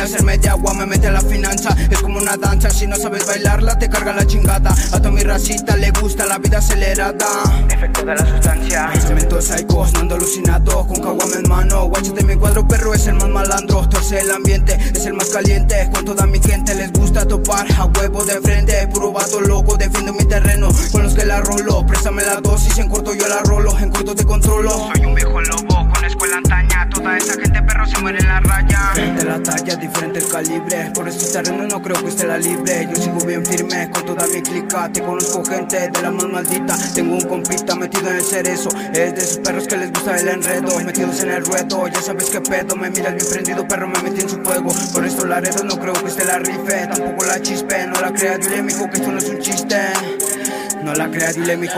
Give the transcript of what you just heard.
hacerme de agua, me mete a la finanza. Es como una danza, si no sabes bailarla te carga la chingada. A toda mi racita le gusta la vida acelerada. Efecto de la sustancia. Pensamientos psicos, no ando alucinado. Con caguama en mano, guáchate mi cuadro, perro es el más malandro. Torce el ambiente, es el más caliente. Con toda mi gente les gusta topar a huevo de frente. Puro vato loco, defiendo mi terreno con los que la rolo. Préstame la dosis, en corto yo la rolo, en corto te controlo. Soy un viejo lobo con escuela antaña. Toda esa gente perro se muere en la raya. Diferente la talla, diferente el calibre. Por estos terrenos no creo que esté la libre. Yo sigo bien firme con toda mi clica. Te conozco gente de la más maldita. Tengo un compita metido en el cerezo. Es de esos perros que les gusta el enredo. Metidos en el ruedo, ya sabes qué pedo. Me miras bien prendido, perro, me metí en su juego. Por estos laredos no creo que esté la rife. Tampoco la chispe, no la crea, dile mijo que esto no es un chiste. No la crea, dile mijo.